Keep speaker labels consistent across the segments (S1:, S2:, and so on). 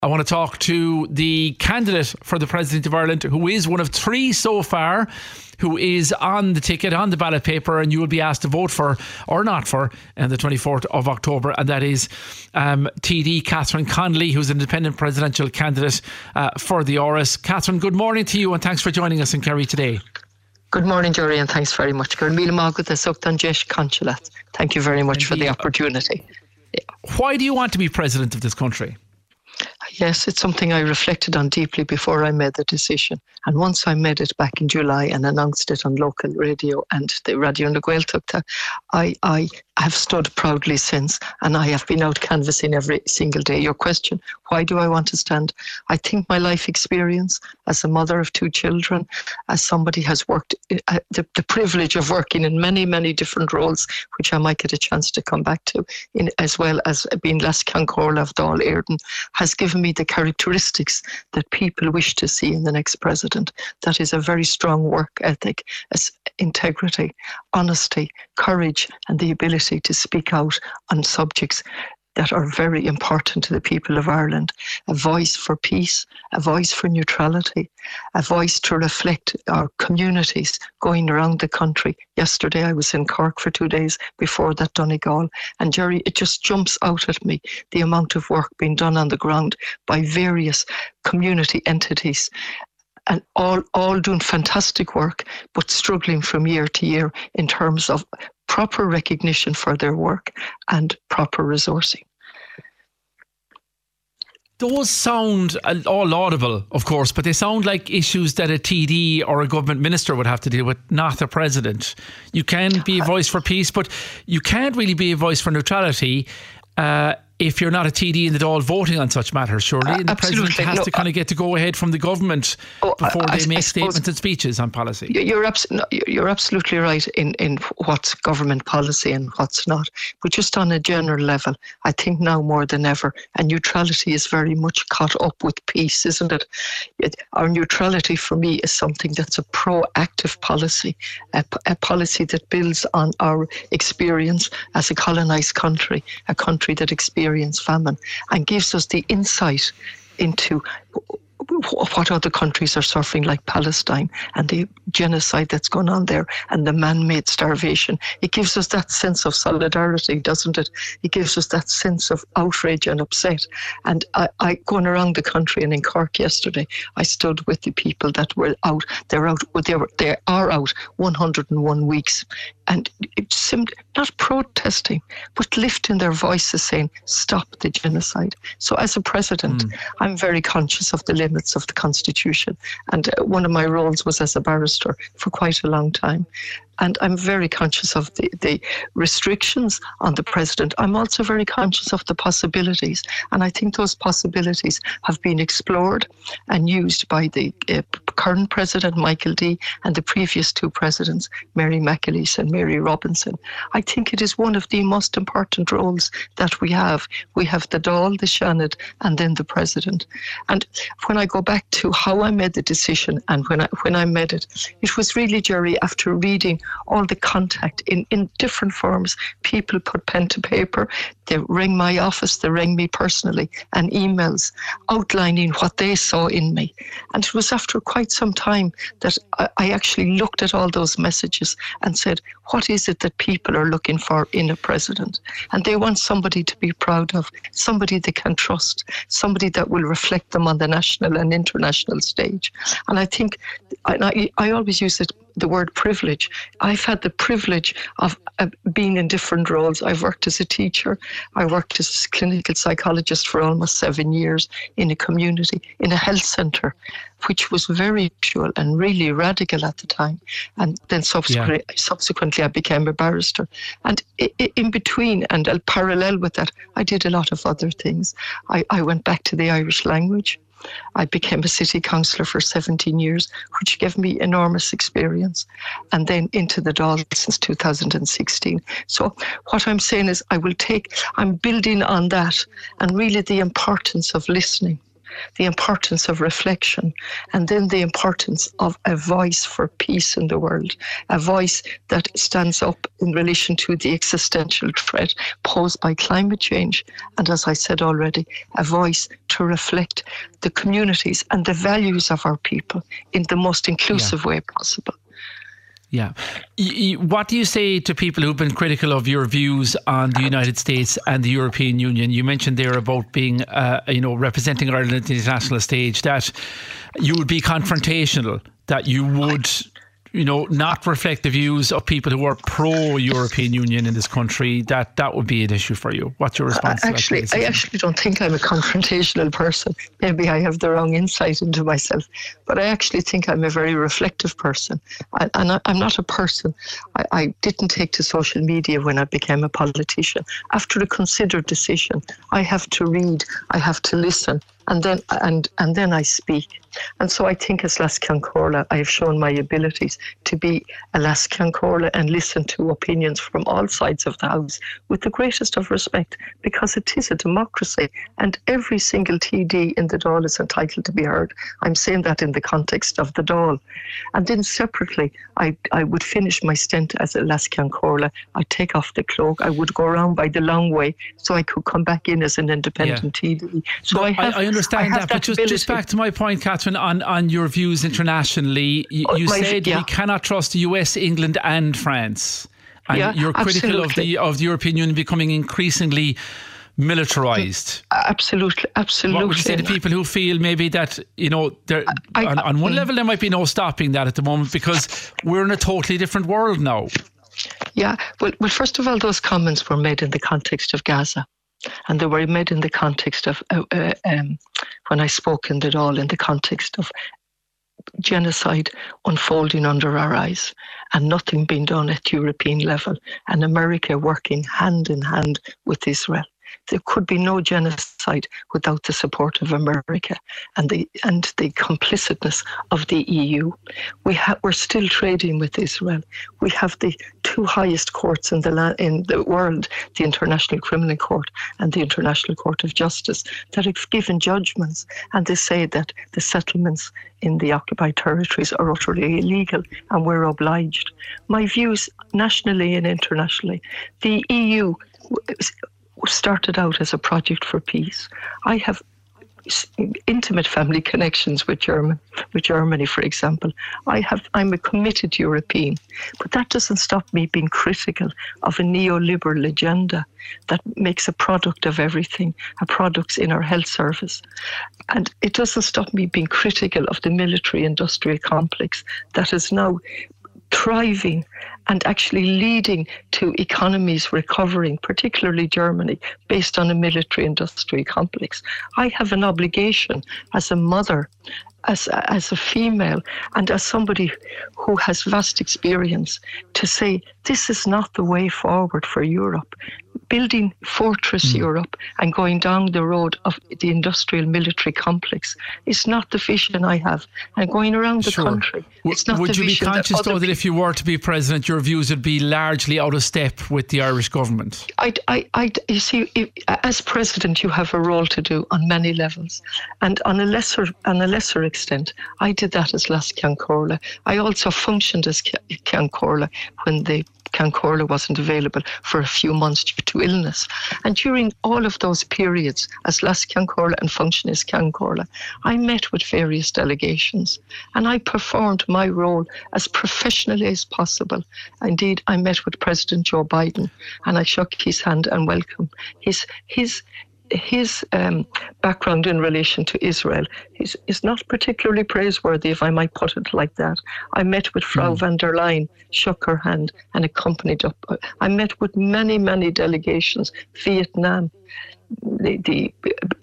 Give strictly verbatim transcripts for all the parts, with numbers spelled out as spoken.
S1: I want to talk to the candidate for the President of Ireland, who is one of three so far, who is on the ticket, on the ballot paper, and you will be asked to vote for or not for on the twenty-fourth of October, and that is um, T D Catherine Connolly, who's an independent presidential candidate uh, for the Áras. Catherine, good morning to you, and thanks for joining us in Kerry today.
S2: Good morning, Jerry, and thanks very much. Thank you very much for the opportunity. Yeah.
S1: Why do you want to be president of this country?
S2: Yes, it's something I reflected on deeply before I made the decision. And once I made it back in July and announced it on local radio and the Radio na Gaeltachta, I, I have stood proudly since, and I have been out canvassing every single day. Your question, why do I want to stand? I think my life experience as a mother of two children, as somebody has worked, uh, the, the privilege of working in many, many different roles, which I might get a chance to come back to, in, as well as being Las Cancorla of Dáil Éireann, has given me the characteristics that people wish to see in the next president. That is a very strong work ethic, as integrity, honesty, courage, and the ability to speak out on subjects that are very important to the people of Ireland. A voice for peace, a voice for neutrality, a voice to reflect our communities going around the country. Yesterday I was in Cork for two days, before that Donegal, and Jerry, it just jumps out at me, the amount of work being done on the ground by various community entities, and all, all doing fantastic work, but struggling from year to year in terms of proper recognition for their work and proper resourcing.
S1: Those sound all laudable, of course, but they sound like issues that a T D or a government minister would have to deal with, not a president. You can be a voice for peace, but you can't really be a voice for neutrality uh, if you're not a T D in the Dáil voting on such matters, surely. And the president has no, to kind of get to go ahead from the government oh, before I, they make I statements and speeches on policy.
S2: You're, abs- no, you're absolutely right in, in what's government policy and what's not. But just on a general level, I think now more than ever, and neutrality is very much caught up with peace, isn't it? it our neutrality for me is something that's a proactive policy, a, a policy that builds on our experience as a colonised country, a country that experienced famine, and gives us the insight into what other countries are suffering, like Palestine and the genocide that's going on there and the man-made starvation. It gives us that sense of solidarity, doesn't it? It gives us that sense of outrage and upset. And I, I going around the country, and in Cork yesterday, I stood with the people that were out. They're out. They were. They are out one hundred and one weeks, and it's simply not protesting, but lifting their voices, saying, "Stop the genocide." So, as a president, mm. I'm very conscious of the limits of the Constitution, and uh, one of my roles was as a barrister for quite a long time, and I'm very conscious of the, the restrictions on the president. I'm also very conscious of the possibilities, and I think those possibilities have been explored and used by the uh, current president, Michael D, and the previous two presidents, Mary McAleese and Mary Robinson. I think it is one of the most important roles that we have. We have the Dáil, the Seanad, and then the president. And when I go back to how I made the decision, and when I when I made it, it was really, Jerry, after reading all the contact in, in different forms. People put pen to paper, they rang my office, they rang me personally, and emails outlining what they saw in me. And it was after quite some time that I, I actually looked at all those messages and said, what is it that people are looking for in a president? And they want somebody to be proud of, somebody they can trust, somebody that will reflect them on the national and international stage. And I think, and I, I always use it, the word privilege. I've had the privilege of uh, being in different roles. I've worked as a teacher. I worked as a clinical psychologist for almost seven years in a community, in a health centre, which was very usual and really radical at the time. And then subsequently, yeah. subsequently I became a barrister. And I- I- in between, and uh, parallel with that, I did a lot of other things. I, I went back to the Irish language. I became a city councillor for seventeen years, which gave me enormous experience, and then into the Dáil since two thousand sixteen. So what I'm saying is I will take, I'm building on that, and really the importance of listening the importance of reflection, and then the importance of a voice for peace in the world, a voice that stands up in relation to the existential threat posed by climate change. And as I said already, a voice to reflect the communities and the values of our people in the most inclusive yeah. way possible.
S1: Yeah. What do you say to people who've been critical of your views on the United States and the European Union? You mentioned there about being, uh, you know, representing Ireland at the international stage, that you would be confrontational, that you would, you know, not reflect the views of people who are pro-European Union in this country, that that would be an issue for you. What's your response
S2: uh, actually,
S1: to that?
S2: I actually don't think I'm a confrontational person. Maybe I have the wrong insight into myself, but I actually think I'm a very reflective person. I, and I, I'm not a person. I, I didn't take to social media when I became a politician. After a considered decision, I have to read, I have to listen, and then and and then I speak. And so I think as Lasceann Comhairle, I have shown my abilities to be a Lasceann Comhairle and listen to opinions from all sides of the House with the greatest of respect, because it is a democracy and every single T D in the Dáil is entitled to be heard. I'm saying that in the context of the Dáil. And then separately, I, I would finish my stint as a Lasceann Comhairle. I'd take off the cloak. I would go around by the long way so I could come back in as an independent yeah. T D. So
S1: no,
S2: I, have,
S1: I, I understand
S2: I
S1: that, that, but just, just back to my point, Catherine, on, on your views internationally, you, you my, said yeah. we cannot trust the U S, England and France. And
S2: yeah,
S1: you're critical
S2: absolutely.
S1: of the of the European Union becoming increasingly militarised.
S2: Absolutely, absolutely.
S1: What would you say to people who feel maybe that, you know, there, I, on, on one level there might be no stopping that at the moment because we're in a totally different world now?
S2: Yeah, well, well, first of all, those comments were made in the context of Gaza. And they were made in the context of, uh, uh, um, when I spoke in the Dáil, in the context of genocide unfolding under our eyes and nothing being done at European level, and America working hand in hand with Israel. There could be no genocide without the support of America and the and the complicitness of the E U. We ha- we're still trading with Israel. We have the two highest courts in the la- in the world, the International Criminal Court and the International Court of Justice, that have given judgments, and they say that the settlements in the occupied territories are utterly illegal and we're obliged. My views nationally and internationally, the E U started out as a project for peace. I have intimate family connections with German, with Germany, for example. I have, I'm a committed European, but that doesn't stop me being critical of a neoliberal agenda that makes a product of everything, a product in our health service. And it doesn't stop me being critical of the military-industrial complex that is now thriving and actually leading to economies recovering, particularly Germany, based on a military-industrial complex. I have an obligation as a mother, as a, as a female, and as somebody who has vast experience to say this is not the way forward for Europe. Building Fortress mm. Europe and going down the road of the industrial military complex is not the vision I have. And going around the
S1: sure.
S2: country, it's not
S1: Would
S2: the
S1: you be
S2: vision
S1: conscious,
S2: that
S1: though, that if you were to be president, your views would be largely out of step with the Irish government?
S2: I, I, I, you see, if, as president, you have a role to do on many levels. And on a lesser, on a lesser extent, I did that as Lasceann Comhairle. I also functioned as Ceann Comhairle when the Ceann Comhairle wasn't available for a few months due to illness. And during all of those periods, as Lasceann Comhairle and functioning as Ceann Comhairle, I met with various delegations and I performed my role as professionally as possible. Indeed, I met with President Joe Biden and I shook his hand and welcomed his his his um, background in relation to Israel is, is not particularly praiseworthy, if I might put it like that. I met with Frau mm. van der Leyen, shook her hand and accompanied up. I met with many, many delegations, Vietnam, the, the,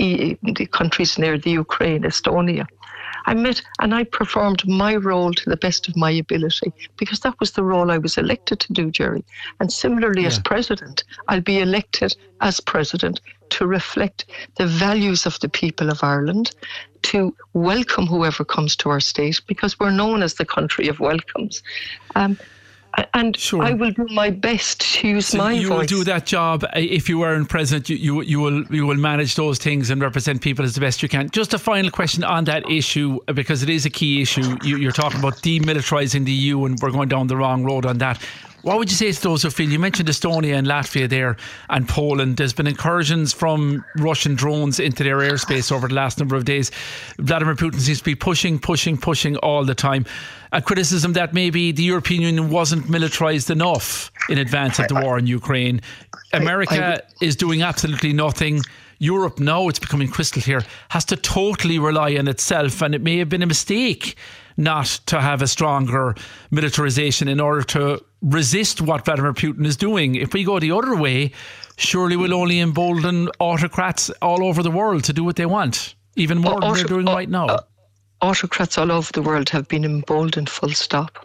S2: the countries near the Ukraine, Estonia. I met and I performed my role to the best of my ability because that was the role I was elected to do, Jerry. And similarly, yeah. as president, I'll be elected as president to reflect the values of the people of Ireland, to welcome whoever comes to our state because we're known as the country of welcomes. Um, And
S1: Sure.
S2: I will do my best to use
S1: So
S2: my
S1: you
S2: voice.
S1: will do that job uh, if you weren't president. You, you you will you will manage those things and represent people as the best you can. Just a final question on that issue, uh, because it is a key issue. You, you're talking about demilitarising the E U, and we're going down the wrong road on that. What would you say to those who feel, you mentioned Estonia and Latvia there and Poland, there's been incursions from Russian drones into their airspace over the last number of days. Vladimir Putin seems to be pushing, pushing, pushing all the time. A criticism that maybe the European Union wasn't militarised enough in advance of the war in Ukraine. America
S2: I, I,
S1: is doing absolutely nothing. Europe, now it's becoming crystal clear, has to totally rely on itself, and it may have been a mistake not to have a stronger militarisation in order to resist what Vladimir Putin is doing. If we go the other way, surely we'll only embolden autocrats all over the world to do what they want, even more than they're doing right now.
S2: Uh, autocrats all over the world have been emboldened, full stop.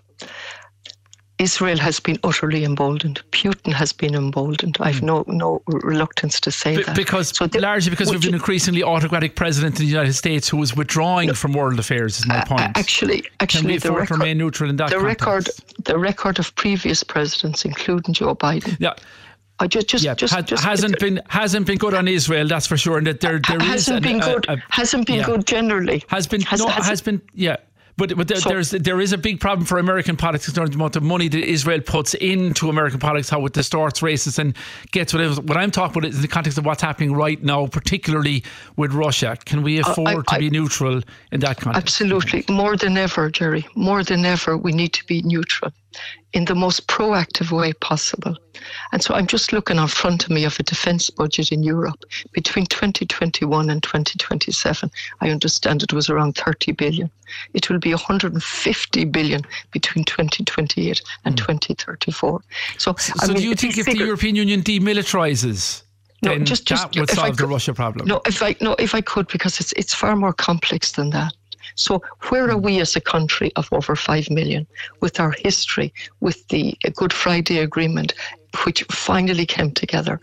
S2: Israel has been utterly emboldened. Putin has been emboldened. I've no no reluctance to say
S1: B-
S2: that.
S1: Because
S2: so the,
S1: largely because we've an increasingly autocratic president in the United States who is withdrawing no, from world affairs, is my point.
S2: Uh, actually, actually,
S1: Can we
S2: the record,
S1: remain neutral in that
S2: the
S1: context?
S2: record, the record of previous presidents, including Joe Biden.
S1: Yeah.
S2: I just, just,
S1: yeah,
S2: just,
S1: ha-
S2: just
S1: hasn't been hasn't been good on Israel, that's for sure. And that there there
S2: hasn't
S1: is
S2: been
S1: an,
S2: good.
S1: A, a,
S2: hasn't been
S1: yeah.
S2: good generally.
S1: Has been
S2: has,
S1: no
S2: has,
S1: has been yeah. But but there,
S2: so,
S1: there's there is a big problem for American politics in terms of the amount of money that Israel puts into American politics, how it distorts races and gets whatever. What I'm talking about is in the context of what's happening right now, particularly with Russia. Can we afford I, I, to be neutral in that context?
S2: Absolutely. More than ever, Jerry. More than ever, we need to be neutral in the most proactive way possible. And so I'm just looking in front of me of a defence budget in Europe between twenty twenty-one and twenty twenty-seven. I understand it was around thirty billion. It will be one hundred fifty billion between twenty twenty-eight and mm. twenty thirty-four. So,
S1: so
S2: I mean,
S1: do you think if figure, the European Union demilitarises,
S2: no,
S1: then
S2: just, just,
S1: that would
S2: solve
S1: could,
S2: the
S1: Russia problem?
S2: No, if I no, if I could, because it's it's far more complex than that. So where are we as a country of over five million with our history, with the Good Friday Agreement, which finally came together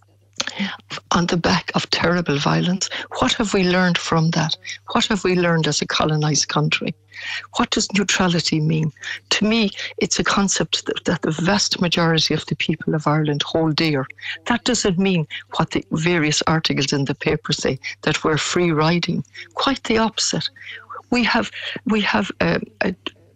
S2: on the back of terrible violence? What have we learned from that? What have we learned as a colonised country? What does neutrality mean? To me, it's a concept that, that the vast majority of the people of Ireland hold dear. That doesn't mean what the various articles in the paper say, that we're free riding. Quite the opposite. We have we have a, a,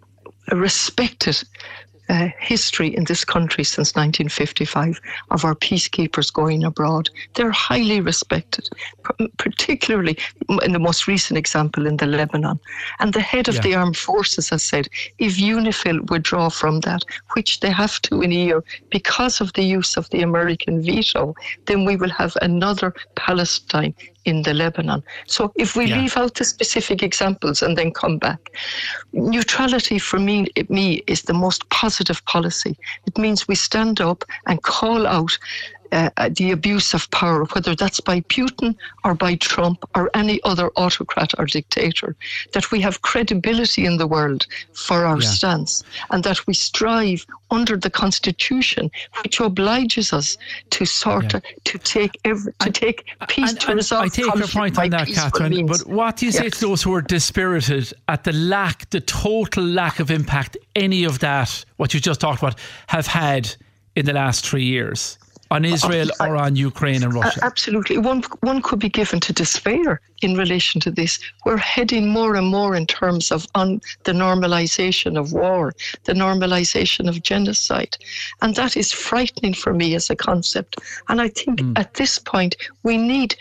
S2: a respected uh, history in this country since nineteen fifty-five of our peacekeepers going abroad. They're highly respected, particularly in the most recent example in the Lebanon. And the head of yeah. the armed forces has said, if UNIFIL withdraw from that, which they have to in a year because of the use of the American veto, then we will have another Palestine in the Lebanon. So if we yeah. leave out the specific examples and then come back, neutrality for me, it, me is the most positive policy. It means we stand up and call out Uh, the abuse of power, whether that's by Putin or by Trump or any other autocrat or dictator, that we have credibility in the world for our yeah. stance, and that we strive under the Constitution, which obliges us to sort yeah. of to take every, to and, take peace
S1: and,
S2: to
S1: and
S2: resolve
S1: I take
S2: conflict
S1: your point on that, Catherine.
S2: Means.
S1: But what do you say yeah. to those who are dispirited at the lack, the total lack of impact any of that, what you just talked about, have had in the last three years? On Israel or on Ukraine and Russia?
S2: Absolutely. One one could be given to despair in relation to this. We're heading more and more in terms of on the normalization of war, the normalization of genocide. And that is frightening for me as a concept. And I think mm. at this point, we need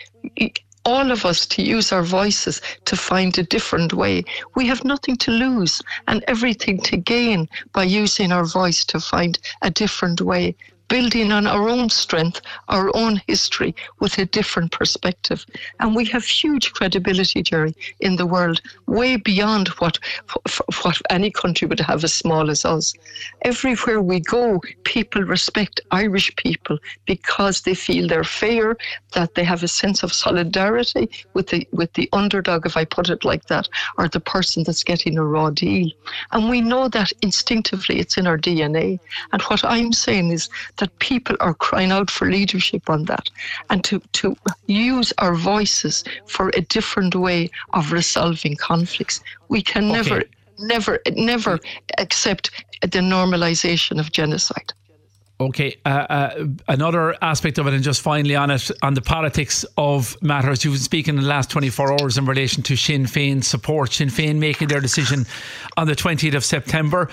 S2: all of us to use our voices to find a different way. We have nothing to lose and everything to gain by using our voice to find a different way, building on our own strength, our own history with a different perspective. And we have huge credibility, Jerry, in the world, way beyond what, what any country would have as small as us. Everywhere we go, people respect Irish people because they feel they're fair, that they have a sense of solidarity with the, with the underdog, if I put it like that, or the person that's getting a raw deal. And we know that instinctively, it's in our D N A. And what I'm saying is that people are crying out for leadership on that, and to, to use our voices for a different way of resolving conflicts. We can
S1: okay.
S2: never never, never accept the normalisation of genocide.
S1: Okay, uh, uh, another aspect of it, and just finally on it, on the politics of matters, you've been speaking in the last twenty-four hours in relation to Sinn Féin support, Sinn Féin making their decision on the twentieth of September.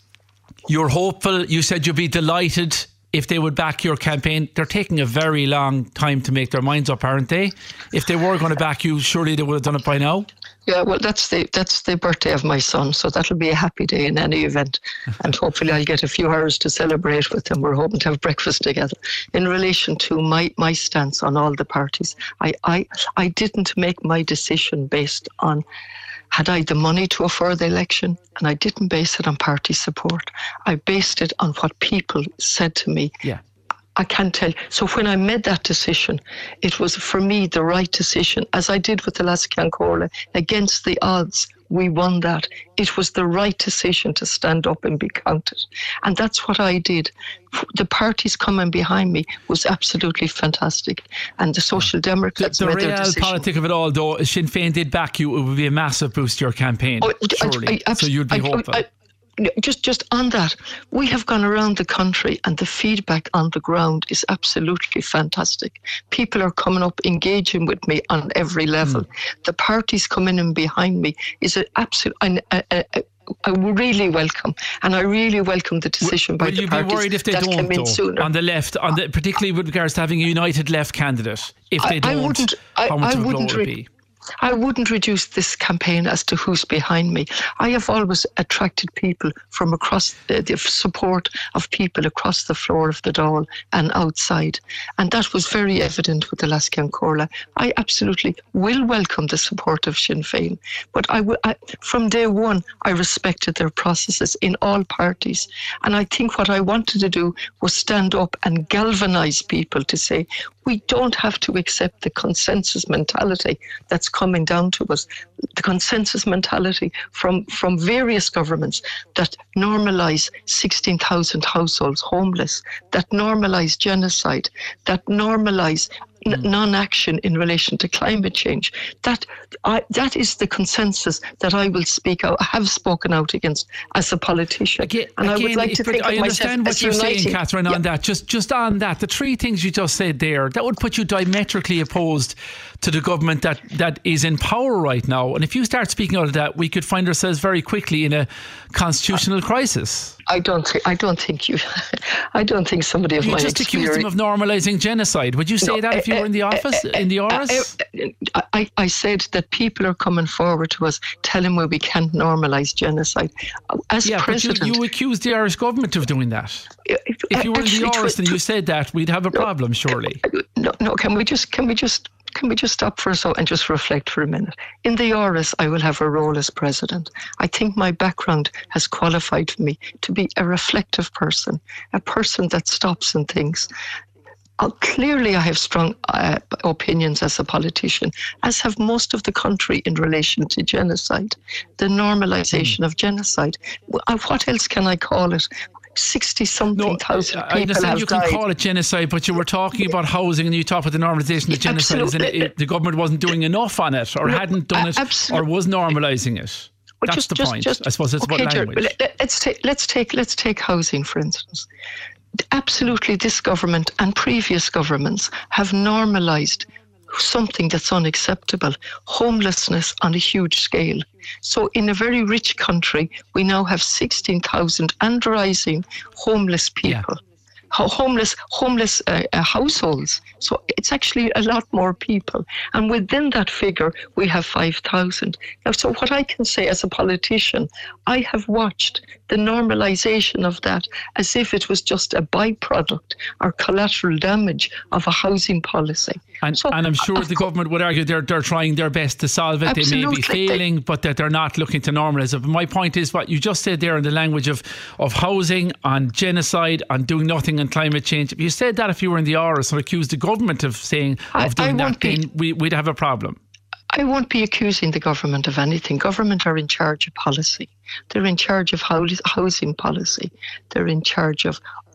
S1: You're hopeful, you said you'd be delighted if they would back your campaign. They're taking a very long time to make their minds up, aren't they? If they were going to back you, surely they would have done it by now.
S2: Yeah, well, that's the that's the birthday of my son, so that'll be a happy day in any event. And hopefully I'll get a few hours to celebrate with them. We're hoping to have breakfast together. In relation to my, my stance on all the parties, I, I, I didn't make my decision based on, had I the money to afford the election, and I didn't base it on party support. I based it on what people said to me.
S1: Yeah.
S2: I can't tell you. So when I made that decision, it was for me the right decision, as I did with the Leas-Cheann Comhairle. Against the odds, we won that. It was the right decision to stand up and be counted. And that's what I did. The parties coming behind me was absolutely fantastic. And the Social Democrats
S1: the, the
S2: made their decision.
S1: The real politic of it all, though, if Sinn Féin did back you, it would be a massive boost to your campaign, oh, surely. I, I, so you'd be I, hopeful. I, I, Just just on that, we have gone around the country and the feedback on the ground is absolutely fantastic. People are coming up, engaging with me on every level. Mm. The parties coming in behind me is an absolute... I, I, I, I really welcome, and I really welcome the decision by Will
S2: the parties.
S1: Will you be worried if they
S2: that
S1: don't, though,
S2: sooner.
S1: on the left, on the, particularly with regards to having a united left candidate? If they
S2: I,
S1: don't,
S2: I wouldn't, I,
S1: how much
S2: I
S1: of a blow
S2: wouldn't
S1: would it
S2: re-
S1: be?
S2: I wouldn't reduce this campaign as to who's behind me. I have always attracted people from across the, the support of people across the floor of the Dáil and outside. And that was very evident with the Leas-Cheann Comhairle. I absolutely will welcome the support of Sinn Féin. But I, w- I, from day one, I respected their processes in all parties. And I think what I wanted to do was stand up and galvanise people to say, we don't have to accept the consensus mentality that's coming down to us. The consensus mentality from, from various governments that normalise sixteen thousand households homeless, that normalise genocide, that normalise n- non-action in relation to climate change. That I, that is the consensus that I will speak out, have spoken out against as a politician.
S1: Again,
S2: and
S1: again,
S2: I would like to think
S1: I
S2: of
S1: understand
S2: myself
S1: what
S2: as
S1: you're
S2: uniting.
S1: saying, Catherine,
S2: yeah.
S1: on that. Just, just on that, the three things you just said there, that would put you diametrically opposed to the government that, that is in power right now. And if you start speaking out of that, we could find ourselves very quickly in a constitutional crisis.
S2: I don't think. I don't think you. I don't think somebody of
S1: you
S2: my
S1: just
S2: experience.
S1: accused them of normalising genocide. Would you say
S2: No,
S1: that if you
S2: uh,
S1: were in the office,
S2: uh, uh,
S1: in the
S2: uh,
S1: Áras?
S2: uh, I, I said that people are coming forward to us, telling me we can't normalise genocide. As
S1: yeah,
S2: president,
S1: but you, you accused the Irish government of doing that. If, if you were
S2: actually,
S1: in the Áras
S2: tw-
S1: and you said that, we'd have a problem, surely.
S2: No, no. Can we just? Can we just? Can we just stop for a second and just reflect for a minute? In the Áras, I will have a role as president. I think my background has qualified for me to be a reflective person, a person that stops and thinks. Uh, clearly, I have strong uh, opinions as a politician, as have most of the country in relation to genocide, the normalisation mm. of genocide. Uh, what else can I call it? sixty-something
S1: no,
S2: thousand people
S1: I understand
S2: have
S1: you can
S2: died.
S1: call it genocide, but you were talking about housing and you talked about the normalisation of genocide. And it, the government wasn't doing enough on it, or no, hadn't done it, absolutely. Or was normalising it.
S2: Well,
S1: That's
S2: just,
S1: the
S2: just,
S1: point.
S2: Just,
S1: I suppose it's
S2: okay,
S1: about language.
S2: Jared, let's take, let's take, let's take housing, for instance. Absolutely, this government and previous governments have normalised something that's unacceptable, homelessness on a huge scale. So in a very rich country, we now have sixteen thousand and rising homeless people. Yeah. Homeless, homeless uh, uh, households. So it's actually a lot more people. And within that figure, we have five thousand. Now, so what I can say as a politician, I have watched the normalisation of that as if it was just a byproduct or collateral damage of a housing policy.
S1: And,
S2: so,
S1: and I'm sure uh, the government would argue they're, they're trying their best to solve it. They may be failing, but that they're not looking to normalise it. But my point is what you just said there in the language of, of housing, on genocide, on doing nothing on climate change. If you said that if you were in the Áras or accused the government of saying,
S2: I,
S1: of doing
S2: I
S1: that,
S2: be,
S1: then we, we'd have a problem.
S2: I won't be accusing the government of anything. Government are in charge of policy. They're in charge of housing policy. They're in charge of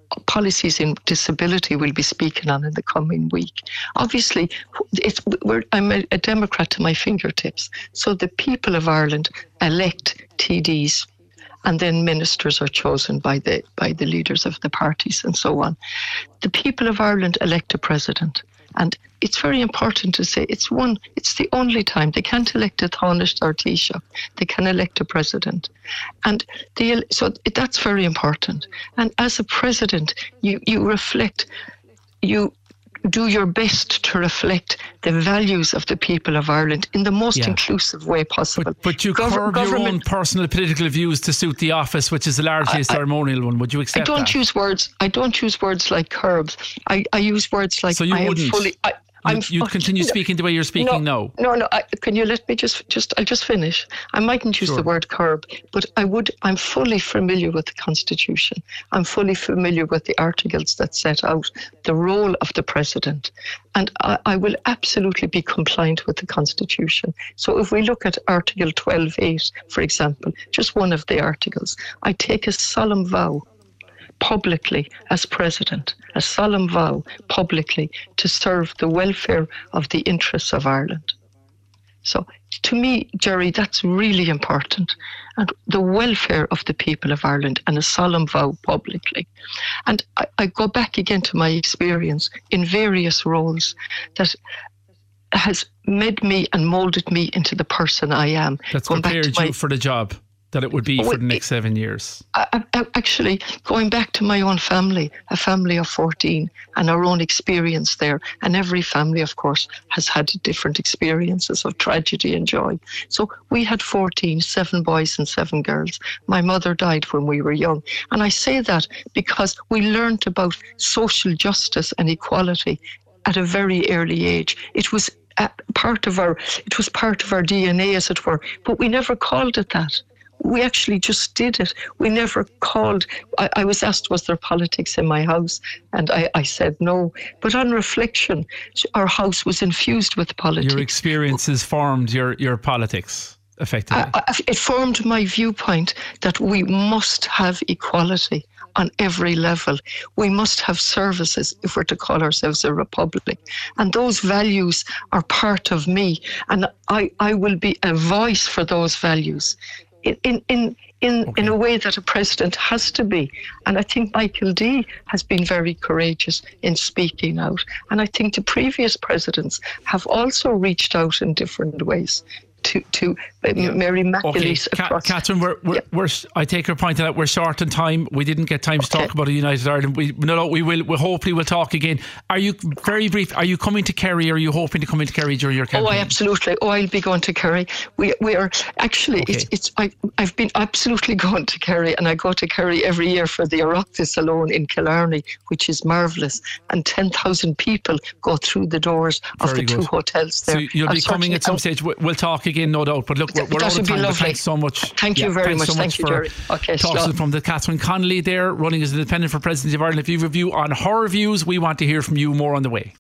S2: policies in disability we'll be speaking on in the coming week. Obviously, it's, we're, I'm a, a Democrat to my fingertips. So the people of Ireland elect T Ds, and then ministers are chosen by the by the leaders of the parties and so on. The people of Ireland elect a president. And it's very important to say it's one, it's the only time they can't elect a Taoiseach or Taoiseach. They can elect a president. And the, so that's very important. And as a president, you, you reflect, you do your best to reflect the values of the people of Ireland in the most yeah. inclusive way possible.
S1: But, but you Gov- curb your own personal political views to suit the office, which is largely a ceremonial one. Would you accept that?
S2: I don't
S1: that?
S2: use words. I don't use words like curbs. I, I use words like
S1: so you
S2: I
S1: wouldn't.
S2: am fully. I, I'm
S1: You'd continue speaking the way you're speaking
S2: no,
S1: now.
S2: No, no. I, can you let me just, just? I'll just finish. I mightn't use sure. the word curb, but I would. I'm fully familiar with the Constitution. I'm fully familiar with the articles that set out the role of the president, and I, I will absolutely be compliant with the Constitution. So if we look at Article twelve eight, for example, just one of the articles, I take a solemn vow publicly as president, a solemn vow publicly to serve the welfare of the interests of Ireland. So to me, Jerry, that's really important. And the welfare of the people of Ireland and a solemn vow publicly. And I, I go back again to my experience in various roles that has made me and moulded me into the person I am.
S1: That's going prepared you my, for the job that it would be for the next seven years.
S2: I, I, actually, going back to my own family, a family of fourteen, and our own experience there, and every family, of course, has had different experiences of tragedy and joy. So we had fourteen, seven boys and seven girls. My mother died when we were young. And I say that because we learned about social justice and equality at a very early age. It was part of our, it was part of our D N A, as it were, but we never called it that. We actually just did it. We never called. I, I was asked, was there politics in my house? And I, I said no. But on reflection, our house was infused with politics.
S1: Your experiences formed your, your politics, effectively.
S2: I, I, it formed my viewpoint that we must have equality on every level. We must have services if we're to call ourselves a republic. And those values are part of me. And I, I will be a voice for those values. In in in in, okay. in a way that a president has to be. And I think Michael D has been very courageous in speaking out. And I think the previous presidents have also reached out in different ways to to yeah. Mary McAleese.
S1: Okay. Ca- Catherine, we're, we're, yeah. we're, I take your point that we're short on time. We didn't get time to okay. talk about a United Ireland. We no, no, we will. We hopefully we'll talk again. Are you very brief? Are you coming to Kerry? Or are you hoping to come into Kerry during your campaign?
S2: Oh, I absolutely. Oh, I'll be going to Kerry. We we are actually. Okay. It's it's. I I've been absolutely going to Kerry, and I go to Kerry every year for the Oireachtas alone in Killarney, which is marvellous, and ten thousand people go through the doors of very the good. two hotels there.
S1: So you'll
S2: I'm
S1: be coming at some I'll, stage. We'll talk again, no doubt. But look, we're, we're out of time. Thanks so much.
S2: Thank you
S1: yeah,
S2: very much.
S1: So
S2: Thank
S1: much
S2: you, Jerry. Okay,
S1: talking from the Catherine Connolly there, running as an independent for President of Ireland. If you have a view on her views, we want to hear from you. More on the way.